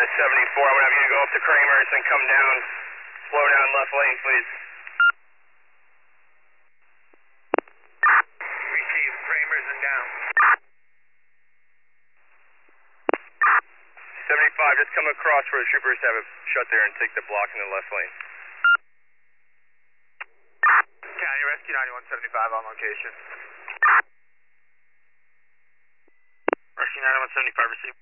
7174, I'm going to have you go up to Kramer's and come down, slow down left lane, please. Receive Kramer's and down. 75, just come across where the troopers have it shut there and take the block in the left lane. County Rescue 9175 on location. Rescue 9175 received.